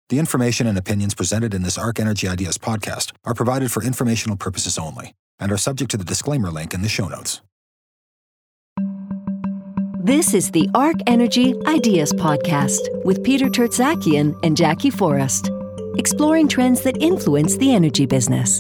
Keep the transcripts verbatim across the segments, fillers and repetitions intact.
The information and opinions presented in this Arc Energy Ideas podcast are provided for informational purposes only and are subject to the disclaimer link in the show notes. This is the Arc Energy Ideas podcast with Peter Tertzakian and Jackie Forrest, exploring trends that influence the energy business.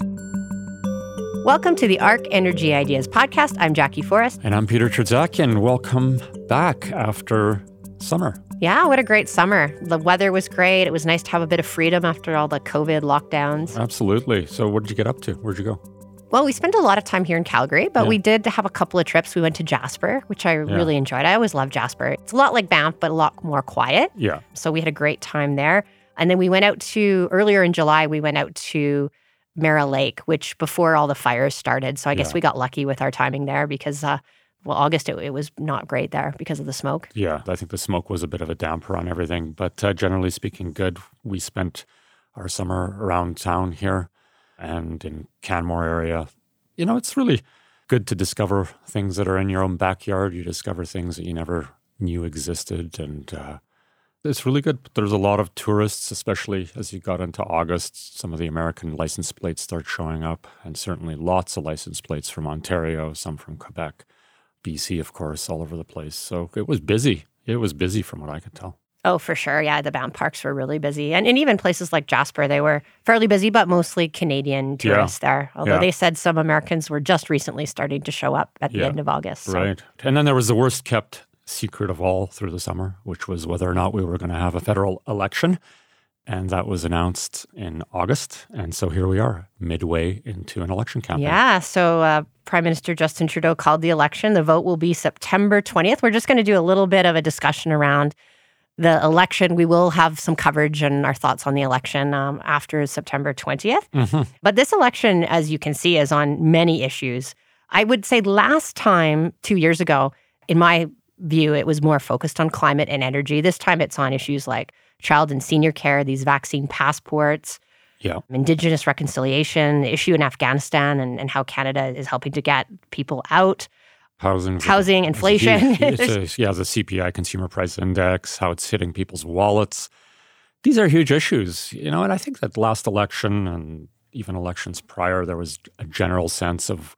Welcome to the Arc Energy Ideas podcast. I'm Jackie Forrest. And I'm Peter Tertzakian. Welcome back after summer. Yeah, what a great summer. The weather was great. It was nice to have a bit of freedom after all the COVID lockdowns. Absolutely. So what did you get up to? Where'd you go? Well, we spent a lot of time here in Calgary, but yeah. we did have a couple of trips. We went to Jasper, which I yeah. really enjoyed. I always love Jasper. It's a lot like Banff, but a lot more quiet. Yeah. So we had a great time there. And then we went out to, earlier in July, we went out to Mara Lake, which before all the fires started. So I guess yeah. we got lucky with our timing there because, uh, well, August, it, it was not great there because of the smoke. Yeah, I think the smoke was a bit of a damper on everything. But uh, generally speaking, good. We spent our summer around town here and in Canmore area. You know, it's really good to discover things that are in your own backyard. You discover things that you never knew existed. And uh, it's really good. There's a lot of tourists, especially as you got into August. Some of the American license plates start showing up, and certainly lots of license plates from Ontario, some from Quebec. B C, of course, all over the place. So it was busy. It was busy from what I could tell. Oh, for sure. Yeah, the Banff parks were really busy. And, and even places like Jasper, they were fairly busy, but mostly Canadian tourists yeah. there. Although yeah. they said some Americans were just recently starting to show up at the yeah. end of August. So. Right. And then there was the worst kept secret of all through the summer, which was whether or not we were going to have a federal election. And that was announced in August. And so here we are, midway into an election campaign. Yeah. So uh, Prime Minister Justin Trudeau called the election. The vote will be September twentieth. We're just going to do a little bit of a discussion around the election. We will have some coverage and our thoughts on the election um, after September twentieth. Mm-hmm. But this election, as you can see, is on many issues. I would say last time, two years ago, in my view, it was more focused on climate and energy. This time it's on issues like child and senior care, these vaccine passports, yeah. Indigenous reconciliation, the issue in Afghanistan and, and how Canada is helping to get people out. Housing. Housing, the, inflation. It's a, yeah, the C P I, Consumer Price Index, how it's hitting people's wallets. These are huge issues, you know, and I think that last election and even elections prior, there was a general sense of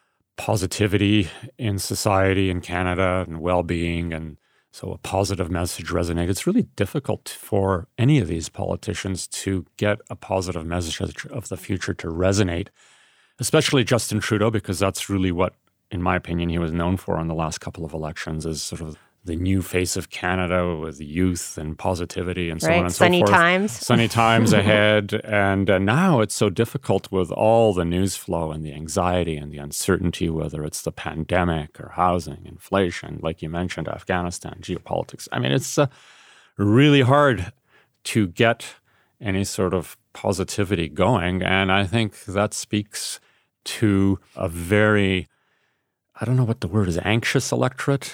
positivity in society in Canada and well-being, and so a positive message resonated. It's really difficult for any of these politicians to get a positive message of the future to resonate, especially Justin Trudeau, because that's really what, in my opinion, he was known for in the last couple of elections, as sort of the new face of Canada with youth and positivity and so right. on and Sunny so forth. times. Sunny times ahead. And uh, now it's so difficult with all the news flow and the anxiety and the uncertainty, whether it's the pandemic or housing, inflation, like you mentioned, Afghanistan, geopolitics. I mean, it's uh, really hard to get any sort of positivity going. And I think that speaks to a very... I don't know what the word is, anxious electorate,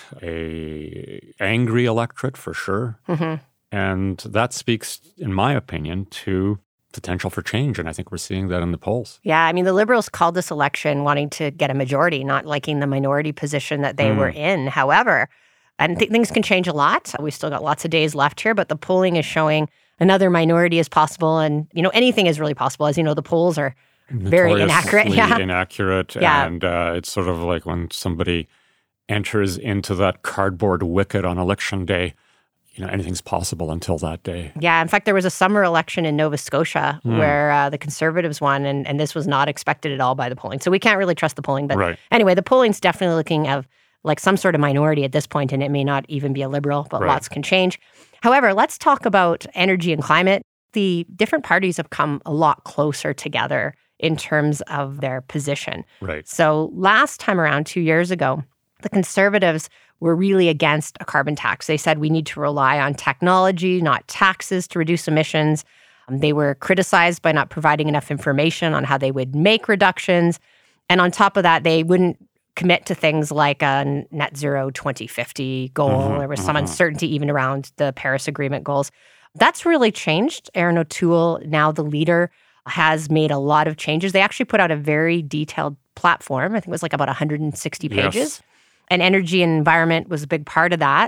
a angry electorate for sure. Mm-hmm. And that speaks, in my opinion, to potential for change. And I think we're seeing that in the polls. Yeah, I mean, the Liberals called this election wanting to get a majority, not liking the minority position that they mm. were in. However, and th- things can change a lot. We've still got lots of days left here, but the polling is showing another minority is possible. And, you know, anything is really possible. As you know, the polls are very inaccurate. Yeah. inaccurate. Yeah. And uh, it's sort of like when somebody enters into that cardboard wicket on election day, you know, anything's possible until that day. Yeah. In fact, there was a summer election in Nova Scotia mm. where uh, the Conservatives won, and, and this was not expected at all by the polling. So we can't really trust the polling. But right. anyway, the polling's definitely looking at like some sort of minority at this point, and it may not even be a Liberal, but right. lots can change. However, let's talk about energy and climate. The different parties have come a lot closer together in terms of their position. Right. So last time around, two years ago, the Conservatives were really against a carbon tax. They said we need to rely on technology, not taxes, to reduce emissions. Um, they were criticized by not providing enough information on how they would make reductions. And on top of that, they wouldn't commit to things like a net zero twenty fifty goal. Mm-hmm, there was some mm-hmm. uncertainty even around the Paris Agreement goals. That's really changed. Erin O'Toole, now the leader, has made a lot of changes. They actually put out a very detailed platform. I think it was like about one hundred sixty pages. Yes. And energy and environment was a big part of that.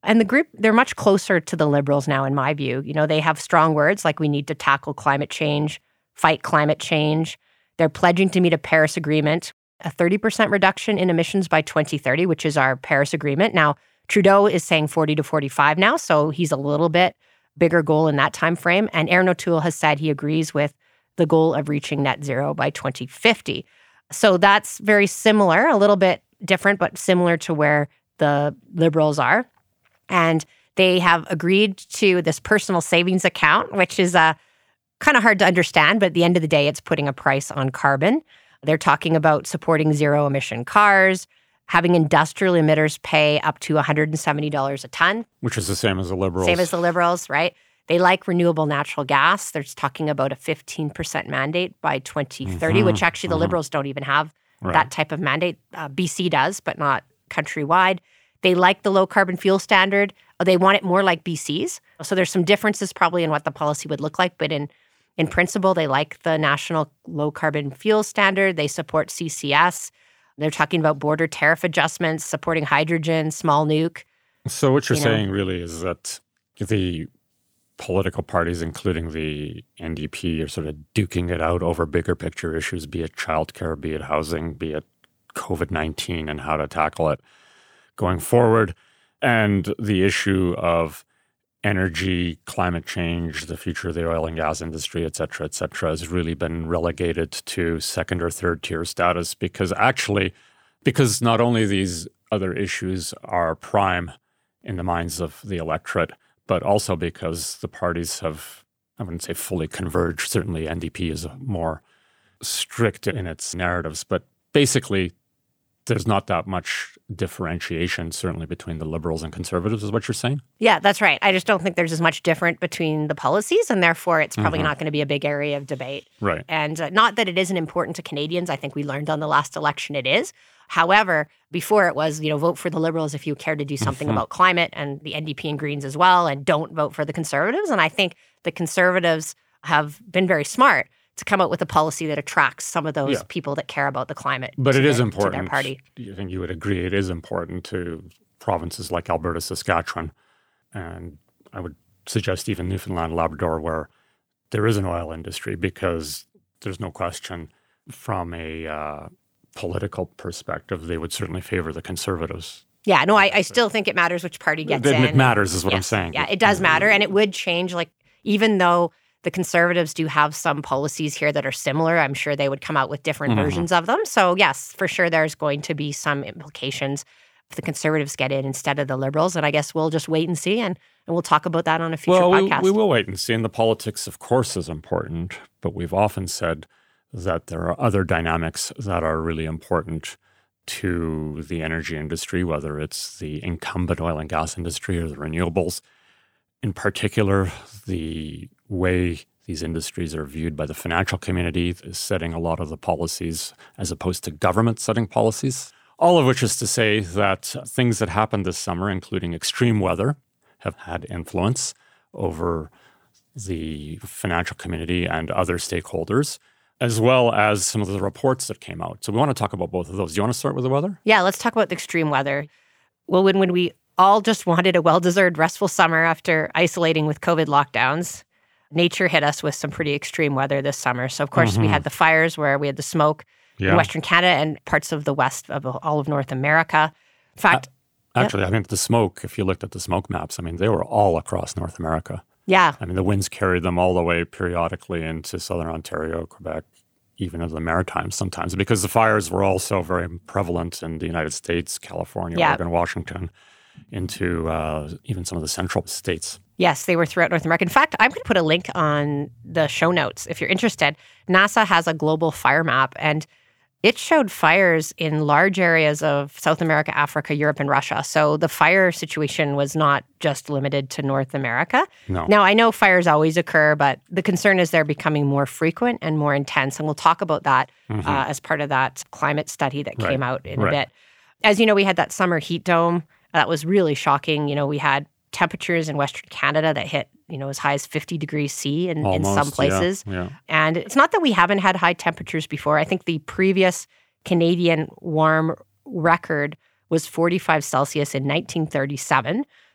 And the group, they're much closer to the Liberals now, in my view. You know, they have strong words like we need to tackle climate change, fight climate change. They're pledging to meet a Paris Agreement, a thirty percent reduction in emissions by twenty thirty, which is our Paris Agreement. Now, Trudeau is saying forty to forty-five now, so he's a little bit bigger goal in that time frame. And Erin O'Toole has said he agrees with the goal of reaching net zero by twenty fifty. So that's very similar, a little bit different, but similar to where the Liberals are. And they have agreed to this personal savings account, which is uh, kind of hard to understand, but at the end of the day, it's putting a price on carbon. They're talking about supporting zero-emission cars, having industrial emitters pay up to one hundred seventy dollars a ton. Which is the same as the Liberals. Same as the Liberals, right? They like renewable natural gas. They're talking about a fifteen percent mandate by twenty thirty, mm-hmm. which actually the mm-hmm. Liberals don't even have right. that type of mandate. Uh, B C does, but not countrywide. They like the low carbon fuel standard. They want it more like B C's. So there's some differences probably in what the policy would look like, but in in principle, they like the national low carbon fuel standard. They support C C S. They're talking about border tariff adjustments, supporting hydrogen, small nuke. So what you're you know. saying really is that the political parties, including the N D P, are sort of duking it out over bigger picture issues, be it childcare, be it housing, be it COVID nineteen and how to tackle it going forward. And the issue of energy, climate change, the future of the oil and gas industry, et cetera, et cetera, has really been relegated to second or third tier status because actually, because not only these other issues are prime in the minds of the electorate, but also because the parties have, I wouldn't say fully converged. Certainly N D P is more strict in its narratives, but basically there's not that much differentiation, certainly between the Liberals and Conservatives, is what you're saying? Yeah, that's right. I just don't think there's as much different between the policies, and therefore it's probably mm-hmm. not going to be a big area of debate. Right. And uh, not that it isn't important to Canadians. I think we learned on the last election it is. However, before it was, you know, vote for the Liberals if you care to do something mm-hmm. about climate, and the N D P and Greens as well, and don't vote for the Conservatives. And I think the Conservatives have been very smart to come out with a policy that attracts some of those yeah. people that care about the climate. But it their, is important. To their party. I think you would agree it is important to provinces like Alberta, Saskatchewan, and I would suggest even Newfoundland, Labrador, where there is an oil industry, because there's no question from a uh, political perspective, they would certainly favor the Conservatives. Yeah, no, I, I still think it matters which party gets it, in. It matters is what yes, I'm saying. Yeah, it does matter, and it would change, like, even though the Conservatives do have some policies here that are similar, I'm sure they would come out with different mm-hmm. versions of them. So yes, for sure there's going to be some implications if the Conservatives get in instead of the Liberals. And I guess we'll just wait and see, and, and we'll talk about that on a future well, podcast. We, we will wait and see. And the politics, of course, is important. But we've often said that there are other dynamics that are really important to the energy industry, whether it's the incumbent oil and gas industry or the renewables. In particular, the way these industries are viewed by the financial community is setting a lot of the policies as opposed to government setting policies. All of which is to say that things that happened this summer, including extreme weather, have had influence over the financial community and other stakeholders, as well as some of the reports that came out. So we want to talk about both of those. Do you want to start with the weather? Yeah, let's talk about the extreme weather. Well, when, when we all just wanted a well-deserved restful summer after isolating with COVID lockdowns, nature hit us with some pretty extreme weather this summer. So, of course, mm-hmm. we had the fires where we had the smoke yeah. in Western Canada and parts of the west of all of North America. In fact... Uh, actually, yeah. I mean, the smoke, if you looked at the smoke maps, I mean, they were all across North America. Yeah. I mean, the winds carried them all the way periodically into southern Ontario, Quebec, even into the Maritimes sometimes, because the fires were also very prevalent in the United States, California, yeah. Oregon, Washington, into uh, even some of the central states. Yes, they were throughout North America. In fact, I'm going to put a link on the show notes if you're interested. NASA has a global fire map, and it showed fires in large areas of South America, Africa, Europe, and Russia. So the fire situation was not just limited to North America. No. Now, I know fires always occur, but the concern is they're becoming more frequent and more intense. And we'll talk about that mm-hmm. uh, as part of that climate study that right. came out in right. a bit. As you know, we had that summer heat dome. That was really shocking. You know, we had temperatures in Western Canada that hit, you know, as high as fifty degrees C in, Almost, in some places. Yeah, yeah. And it's not that we haven't had high temperatures before. I think the previous Canadian warm record was forty-five Celsius in nineteen thirty-seven.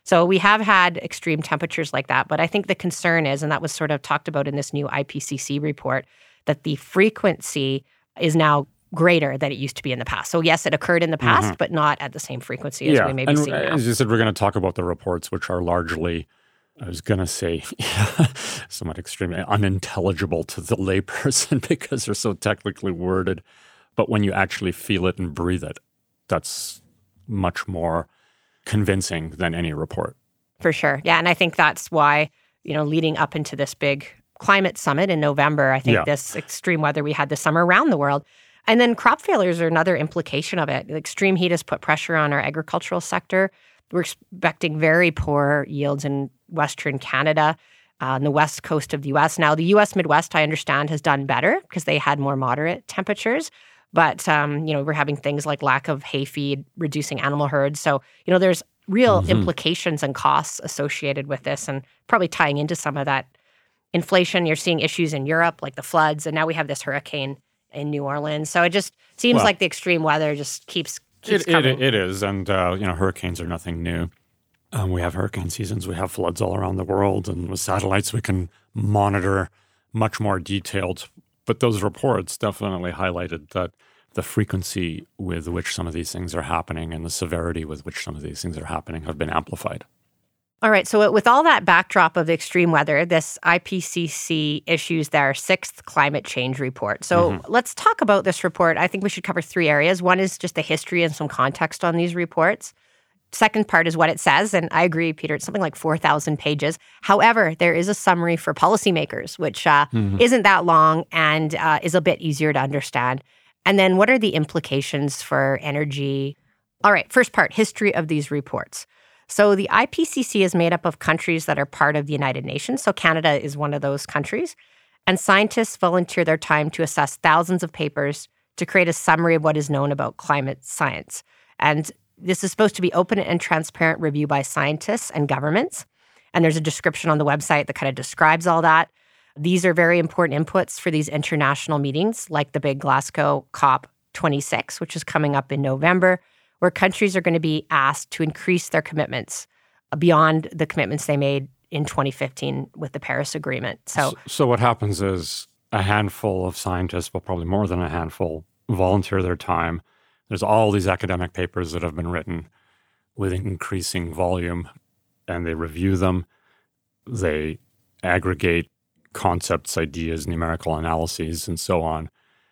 So we have had extreme temperatures like that, but I think the concern is, and that was sort of talked about in this new I P C C report, that the frequency is now greater than it used to be in the past. So yes, it occurred in the past, mm-hmm. but not at the same frequency as yeah. we may be and seeing now. As you said, we're going to talk about the reports, which are largely, I was going to say, somewhat extremely unintelligible to the layperson because they're so technically worded. But when you actually feel it and breathe it, that's much more convincing than any report. For sure. Yeah. And I think that's why, you know, leading up into this big climate summit in November, I think yeah. this extreme weather we had this summer around the world. And then crop failures are another implication of it. The extreme heat has put pressure on our agricultural sector. We're expecting very poor yields in Western Canada, uh, on the west coast of the U S. Now, the U S Midwest, I understand, has done better because they had more moderate temperatures. But, um, you know, we're having things like lack of hay feed, reducing animal herds. So, you know, there's real mm-hmm. implications and costs associated with this, and probably tying into some of that inflation. You're seeing issues in Europe, like the floods, and now we have this hurricane in New Orleans. So it just seems well, like the extreme weather just keeps, keeps it, coming. It, it is. And, uh, you know, hurricanes are nothing new. Um, we have hurricane seasons. We have floods all around the world. And with satellites, we can monitor much more detailed. But those reports definitely highlighted that the frequency with which some of these things are happening and the severity with which some of these things are happening have been amplified. All right. So with all that backdrop of extreme weather, this I P C C issues their sixth climate change report. So mm-hmm. let's talk about this report. I think we should cover three areas. One is just the history and some context on these reports. Second part is what it says. And I agree, Peter, it's something like four thousand pages. However, there is a summary for policymakers, which uh, mm-hmm. isn't that long and uh, is a bit easier to understand. And then what are the implications for energy? All right. First part, history of these reports. So the I P C C is made up of countries that are part of the United Nations. So Canada is one of those countries. And scientists volunteer their time to assess thousands of papers to create a summary of what is known about climate science. And this is supposed to be open and transparent review by scientists and governments. And there's a description on the website that kind of describes all that. These are very important inputs for these international meetings, like the big Glasgow COP twenty-six, which is coming up in November, where countries are going to be asked to increase their commitments beyond the commitments they made in twenty fifteen with the Paris Agreement. So, so, so what happens is a handful of scientists, well, probably more than a handful, volunteer their time. There's all these academic papers that have been written with increasing volume, and they review them. They aggregate concepts, ideas, numerical analyses, and so on,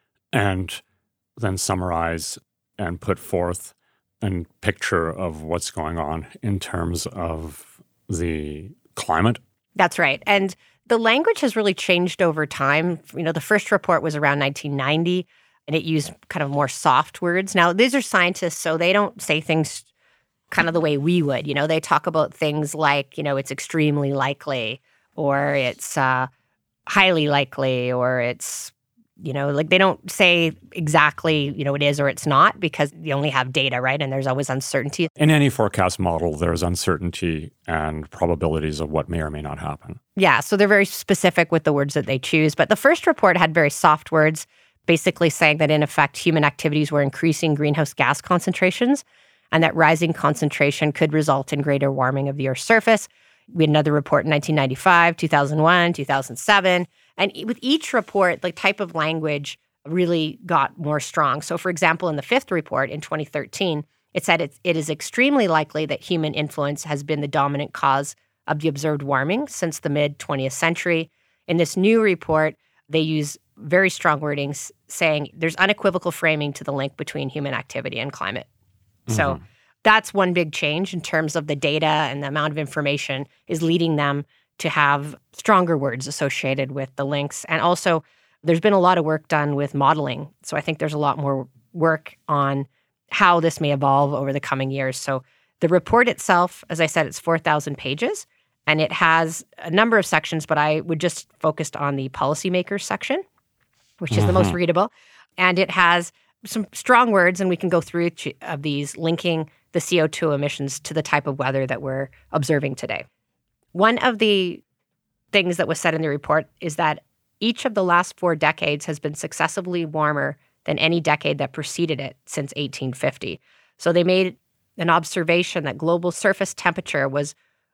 and then summarize and put forth a picture of what's going on in terms of the climate. That's right. And the language has really changed over time. You know, the first report was around nineteen ninety, and it used kind of more soft words. Now, these are scientists, so they don't say things kind of the way we would. You know, they talk about things like, you know, it's extremely likely, or it's uh, highly likely, or it's, you know, like they don't say exactly, you know, it is or it's not, because you only have data, right? And there's always uncertainty. In any forecast model, there's uncertainty and probabilities of what may or may not happen. Yeah, so they're very specific with the words that they choose. But the first report had very soft words, basically saying that in effect, human activities were increasing greenhouse gas concentrations, and that rising concentration could result in greater warming of the Earth's surface. We had another report in nineteen ninety-five, two thousand one, two thousand seven. And with each report, the type of language really got more strong. So, for example, in the fifth report in twenty thirteen, it said it, it is extremely likely that human influence has been the dominant cause of the observed warming since the mid-twentieth century. In this new report, they use very strong wordings saying there's unequivocal framing to the link between human activity and climate. Mm-hmm. So that's one big change in terms of the data, and the amount of information is leading them to have stronger words associated with the links. And also, there's been a lot of work done with modeling. So I think there's a lot more work on how this may evolve over the coming years. So the report itself, as I said, it's four thousand pages, and it has a number of sections, but I would just focus on the policymakers section, which is mm-hmm. the most readable. And it has some strong words, and we can go through each of these, linking the C O two emissions to the type of weather that we're observing today. One of the things that was said in the report is that each of the last four decades has been successively warmer than any decade that preceded it since eighteen fifty. So they made an observation that global surface temperature was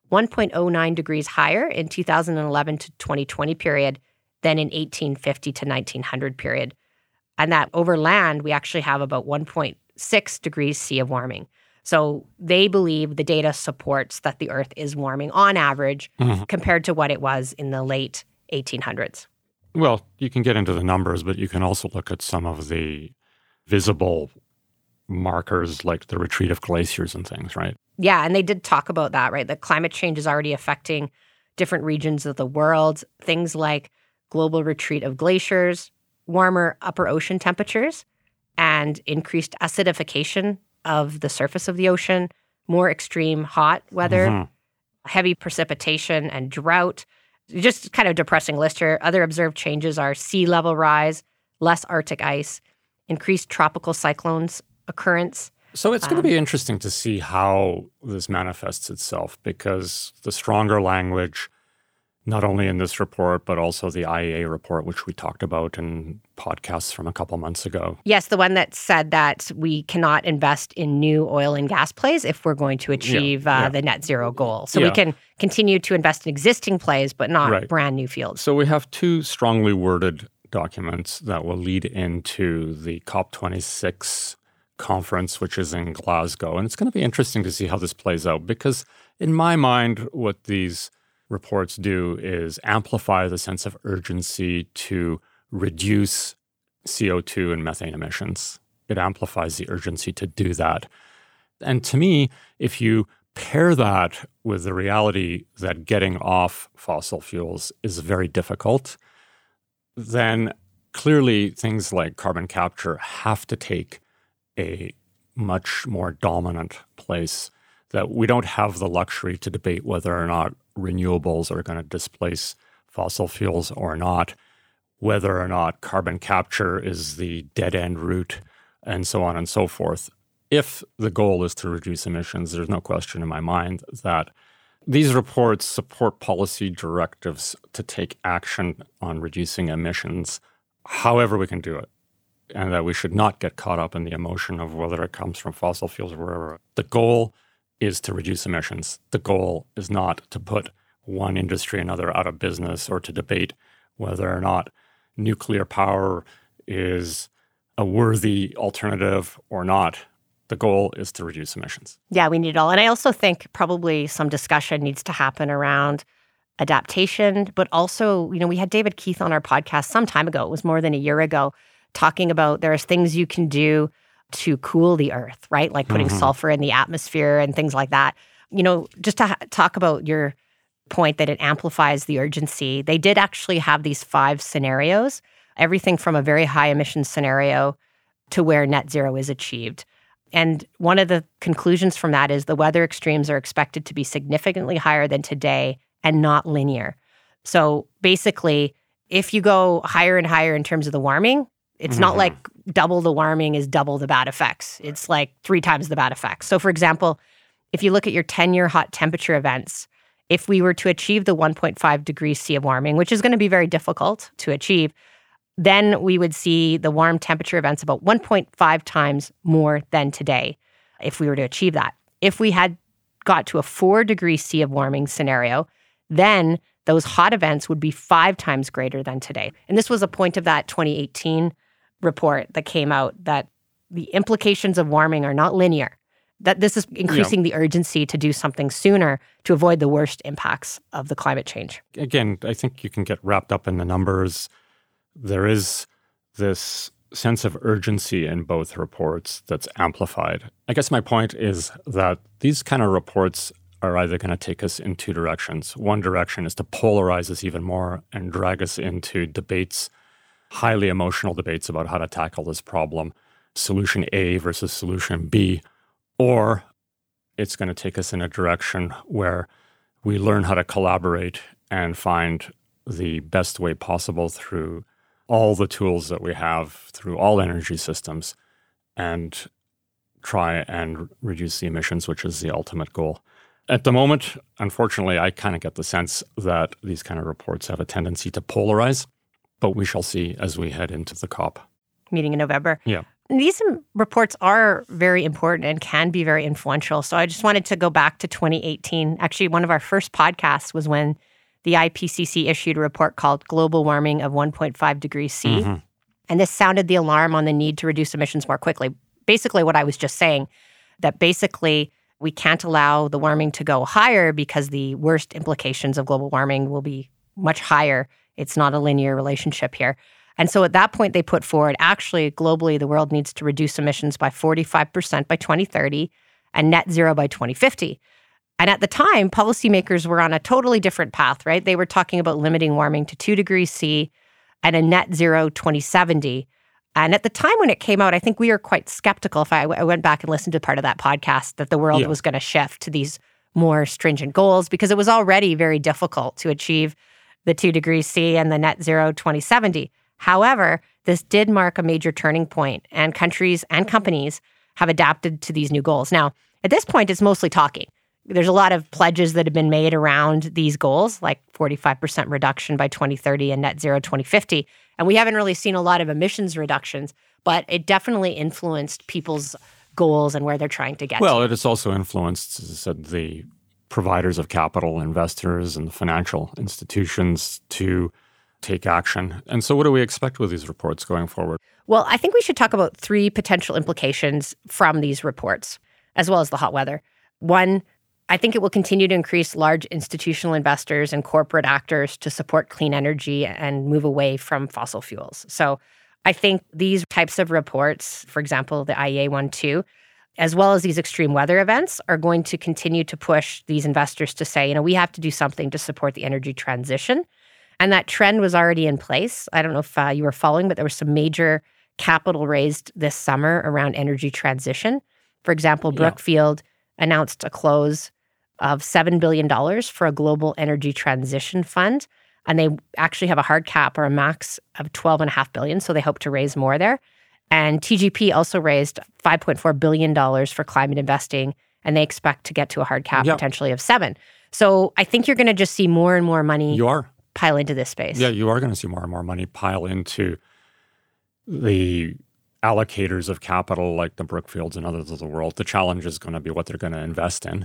one point oh nine degrees higher in two thousand eleven to twenty twenty period than in eighteen fifty to nineteen hundred period. And that over land, we actually have about one point six degrees C of warming. So they believe the data supports that the Earth is warming on average mm-hmm. compared to what it was in the late eighteen hundreds. Well, you can get into the numbers, but you can also look at some of the visible markers like the retreat of glaciers and things, right? Yeah, and they did talk about that, right? That climate change is already affecting different regions of the world. Things like global retreat of glaciers, warmer upper ocean temperatures, and increased acidification of the surface of the ocean, more extreme hot weather, mm-hmm. heavy precipitation and drought. Just kind of depressing list here. Other observed changes are sea level rise, less Arctic ice, increased tropical cyclones occurrence. So it's going to be interesting to see how this manifests itself, because the stronger language, not only in this report, but also the I E A report, which we talked about in podcasts from a couple months ago. Yes, the one that said that we cannot invest in new oil and gas plays if we're going to achieve yeah, uh, yeah. the net zero goal. So yeah. we can continue to invest in existing plays, but not right. brand new fields. So we have two strongly worded documents that will lead into the COP twenty-six conference, which is in Glasgow. And it's going to be interesting to see how this plays out, because in my mind, what these reports do is amplify the sense of urgency to reduce C O two and methane emissions. It amplifies the urgency to do that. And to me, if you pair that with the reality that getting off fossil fuels is very difficult, then clearly things like carbon capture have to take a much more dominant place, that we don't have the luxury to debate whether or not renewables are going to displace fossil fuels or not, whether or not carbon capture is the dead-end route, and so on and so forth. If the goal is to reduce emissions, there's no question in my mind that these reports support policy directives to take action on reducing emissions, however we can do it, and that we should not get caught up in the emotion of whether it comes from fossil fuels or wherever. The goal is to reduce emissions. The goal is not to put one industry or another out of business or to debate whether or not nuclear power is a worthy alternative or not. The goal is to reduce emissions. Yeah, we need it all. And I also think probably some discussion needs to happen around adaptation, but also, you know, we had David Keith on our podcast some time ago. It was more than a year ago, talking about there's things you can do to cool the earth, right? Like putting mm-hmm. sulfur in the atmosphere and things like that. You know, just to ha- talk about your point that it amplifies the urgency, they did actually have these five scenarios, everything from a very high emissions scenario to where net zero is achieved. And one of the conclusions from that is the weather extremes are expected to be significantly higher than today and not linear. So basically, if you go higher and higher in terms of the warming, it's mm-hmm. not like double the warming is double the bad effects. It's like three times the bad effects. So for example, if you look at your ten-year hot temperature events, if we were to achieve the one point five degrees C of warming, which is going to be very difficult to achieve, then we would see the warm temperature events about one point five times more than today if we were to achieve that. If we had got to a four degrees C of warming scenario, then those hot events would be five times greater than today. And this was a point of that twenty eighteen report that came out, that the implications of warming are not linear, that this is increasing yeah. the urgency to do something sooner to avoid the worst impacts of the climate change. Again, I think you can get wrapped up in the numbers. There is this sense of urgency in both reports that's amplified. I guess my point is that these kind of reports are either going to take us in two directions. One direction is to polarize us even more and drag us into debates, highly emotional debates about how to tackle this problem, solution A versus solution B. Or it's going to take us in a direction where we learn how to collaborate and find the best way possible through all the tools that we have, through all energy systems, and try and reduce the emissions, which is the ultimate goal. At the moment, unfortunately, I kind of get the sense that these kind of reports have a tendency to polarize, but we shall see as we head into the COP. Meeting in November. Yeah. these reports are very important and can be very influential. So I just wanted to go back to twenty eighteen. Actually, one of our first podcasts was when the I P C C issued a report called Global Warming of one point five degrees C. Mm-hmm. And this sounded the alarm on the need to reduce emissions more quickly. Basically, what I was just saying, that basically we can't allow the warming to go higher because the worst implications of global warming will be much higher. It's not a linear relationship here. And so at that point, they put forward, actually, globally, the world needs to reduce emissions by forty-five percent by twenty thirty and net zero by twenty fifty. And at the time, policymakers were on a totally different path, right? They were talking about limiting warming to two degrees C and a net zero twenty seventy. And at the time when it came out, I think we were quite skeptical. If I, I went back and listened to part of that podcast, that the world yeah. was going to shift to these more stringent goals, because it was already very difficult to achieve the two degrees C and the net zero twenty seventy. However, this did mark a major turning point, and countries and companies have adapted to these new goals. Now, at this point, it's mostly talking. There's a lot of pledges that have been made around these goals, like forty-five percent reduction by twenty thirty and net zero twenty fifty. And we haven't really seen a lot of emissions reductions, but it definitely influenced people's goals and where they're trying to get well, to. It has also influenced, as I said, the providers of capital, investors, and the financial institutions to take action. And so what do we expect with these reports going forward? Well, I think we should talk about three potential implications from these reports, as well as the hot weather. One, I think it will continue to increase large institutional investors and corporate actors to support clean energy and move away from fossil fuels. So I think these types of reports, for example, the I E A one too, as well as these extreme weather events, are going to continue to push these investors to say, you know, we have to do something to support the energy transition. And that trend was already in place. I don't know if uh, you were following, but there was some major capital raised this summer around energy transition. For example, Brookfield yeah. announced a close of seven billion dollars for a global energy transition fund. And they actually have a hard cap or a max of twelve point five billion dollars, so they hope to raise more there. And T G P also raised five point four billion dollars for climate investing, and they expect to get to a hard cap yep. potentially of seven. So I think you're going to just see more and more money you are. pile into this space. Yeah, you are going to see more and more money pile into the allocators of capital like the Brookfields and others of the world. The challenge is going to be what they're going to invest in.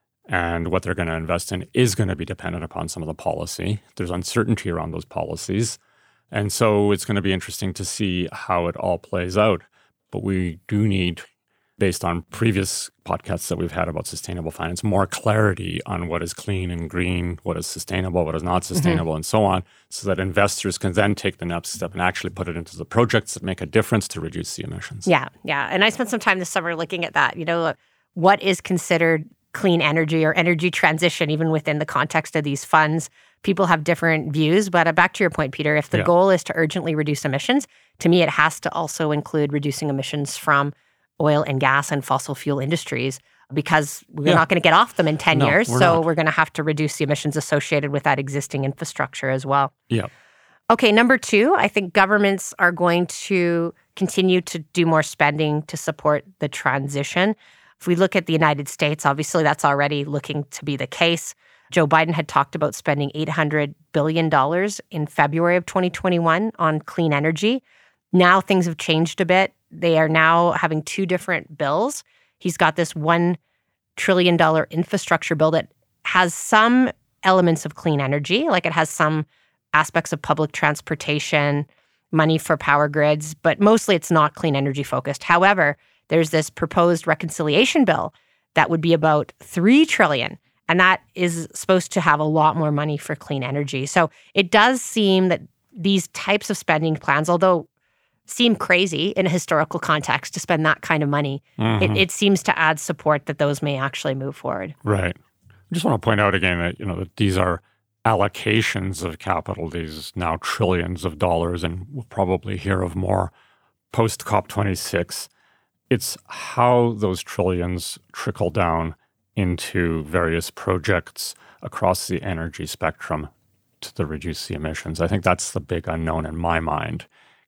And what they're going to invest in is going to be dependent upon some of the policy. There's uncertainty around those policies. And so it's going to be interesting to see how it all plays out. But we do need, based on previous podcasts that we've had about sustainable finance, more clarity on what is clean and green, what is sustainable, what is not sustainable, mm-hmm. and so on, so that investors can then take the next step and actually put it into the projects that make a difference to reduce the emissions. Yeah, yeah. And I spent some time this summer looking at that. You know, what is considered clean energy or energy transition, even within the context of these funds? People have different views, but back to your point, Peter, if the yeah. goal is to urgently reduce emissions, to me, it has to also include reducing emissions from oil and gas and fossil fuel industries, because we're yeah. not going to get off them in ten no, years. We're so not. We're going to have to reduce the emissions associated with that existing infrastructure as well. Yeah. Okay, number two, I think governments are going to continue to do more spending to support the transition. If we look at the United States, obviously that's already looking to be the case. Joe Biden had talked about spending eight hundred billion dollars in February of twenty twenty-one on clean energy. Now things have changed a bit. They are now having two different bills. He's got this one trillion dollars infrastructure bill that has some elements of clean energy, like it has some aspects of public transportation, money for power grids, but mostly it's not clean energy focused. However, there's this proposed reconciliation bill that would be about three trillion dollars, and that is supposed to have a lot more money for clean energy. So it does seem that these types of spending plans, although seem crazy in a historical context to spend that kind of money, mm-hmm. it, it seems to add support that those may actually move forward. Right. I just want to point out again that, you know, that these are allocations of capital, these now trillions of dollars, and we'll probably hear of more post-COP twenty-six. It's how those trillions trickle down into various projects across the energy spectrum to reduce the emissions. I think that's the big unknown in my mind,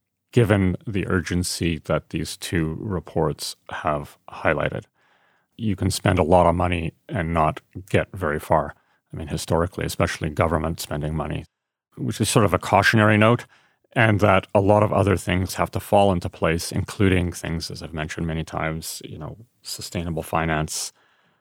given the urgency that these two reports have highlighted. You can spend a lot of money and not get very far. I mean, historically, especially government spending money, which is sort of a cautionary note. and that a lot of other things have to fall into place, including things, as I've mentioned many times, you know, sustainable finance,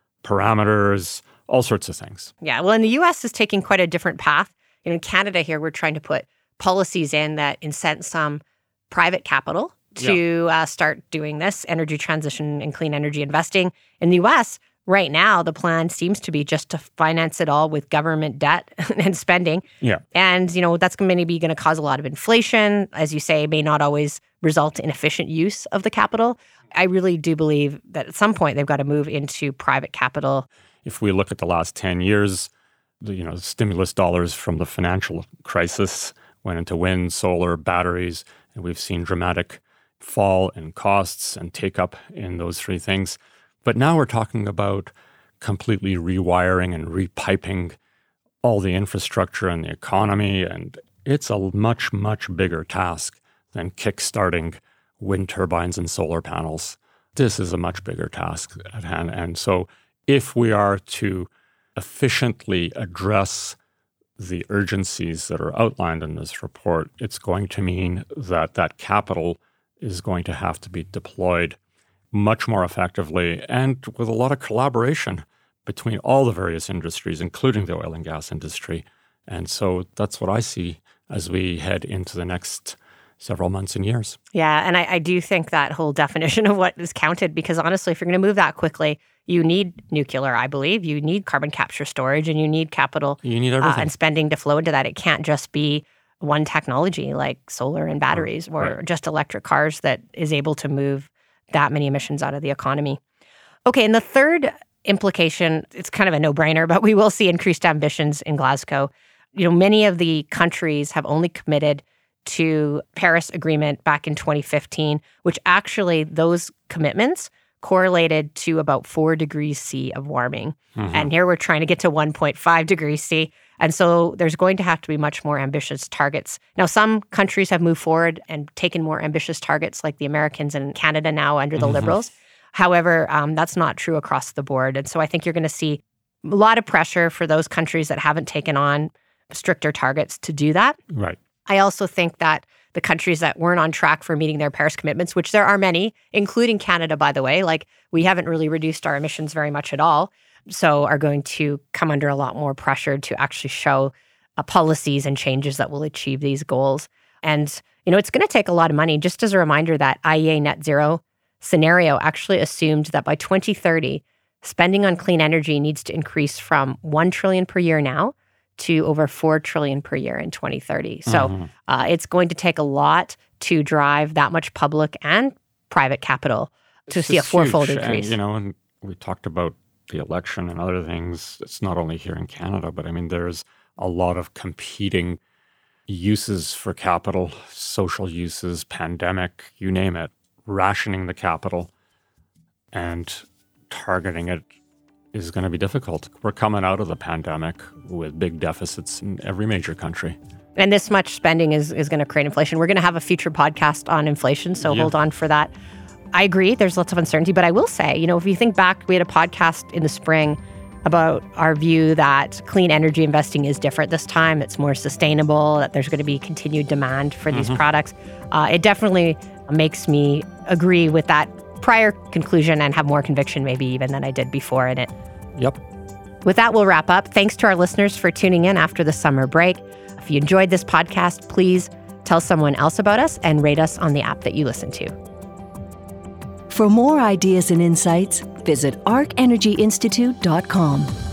parameters, all sorts of things. Yeah, well, and the U S is taking quite a different path. You know, in Canada here, we're trying to put policies in that incent some private capital to yeah. uh, start doing this energy transition and clean energy investing. In the U S, right now, the plan seems to be just to finance it all with government debt and spending. Yeah. And, you know, that's going to be going to cause a lot of inflation. As you say, may not always result in efficient use of the capital. I really do believe that at some point they've got to move into private capital. If we look at the last ten years, the, you know, stimulus dollars from the financial crisis went into wind, solar, batteries, and we've seen dramatic fall in costs and take up in those three things. But now we're talking about completely rewiring and repiping all the infrastructure and the economy, and it's a much, much bigger task than kickstarting wind turbines and solar panels. This is a much bigger task at hand. And so if we are to efficiently address the urgencies that are outlined in this report, it's going to mean that that capital is going to have to be deployed much more effectively and with a lot of collaboration between all the various industries, including the oil and gas industry. And so that's what I see as we head into the next several months and years. Yeah, and I, I do think that whole definition of what is counted, because honestly, if you're going to move that quickly, you need nuclear, I believe. You need carbon capture storage, and you need capital you need everything. Uh, and spending to flow into that. It can't just be one technology like solar and batteries or right. just electric cars that is able to move that many emissions out of the economy. Okay, and the third implication, it's kind of a no-brainer, but we will see increased ambitions in Glasgow. You know, many of the countries have only committed to Paris Agreement back in twenty fifteen, which actually those commitments correlated to about four degrees C of warming. Mm-hmm. And here we're trying to get to one point five degrees C. And so there's going to have to be much more ambitious targets. Now, some countries have moved forward and taken more ambitious targets, like the Americans and Canada now under the mm-hmm. Liberals. However, um, that's not true across the board. And so I think you're going to see a lot of pressure for those countries that haven't taken on stricter targets to do that. Right. I also think that the countries that weren't on track for meeting their Paris commitments, which there are many, including Canada, by the way, like we haven't really reduced our emissions very much at all, so are going to come under a lot more pressure to actually show uh, policies and changes that will achieve these goals. And, you know, it's going to take a lot of money. Just as a reminder, that I E A net zero scenario actually assumed that by twenty thirty, spending on clean energy needs to increase from one trillion dollars per year now to over four trillion dollars per year in twenty thirty. So mm-hmm. uh, it's going to take a lot to drive that much public and private capital to it's see a fourfold huge. increase. And, you know, and we talked about the election and other things. It's not only here in Canada, but I mean, there's a lot of competing uses for capital, social uses, pandemic, you name it, rationing the capital and targeting it is going to be difficult. We're coming out of the pandemic with big deficits in every major country. And this much spending is, is going to create inflation. We're going to have a future podcast on inflation, so yeah. hold on for that. I agree, there's lots of uncertainty, but I will say, you know, if you think back, we had a podcast in the spring about our view that clean energy investing is different this time. It's more sustainable, that there's going to be continued demand for these mm-hmm. products. Uh, it definitely makes me agree with that prior conclusion and have more conviction maybe even than I did before in it. Yep. With that, we'll wrap up. Thanks to our listeners for tuning in after the summer break. If you enjoyed this podcast, please tell someone else about us and rate us on the app that you listen to. For more ideas and insights, visit arc energy institute dot com.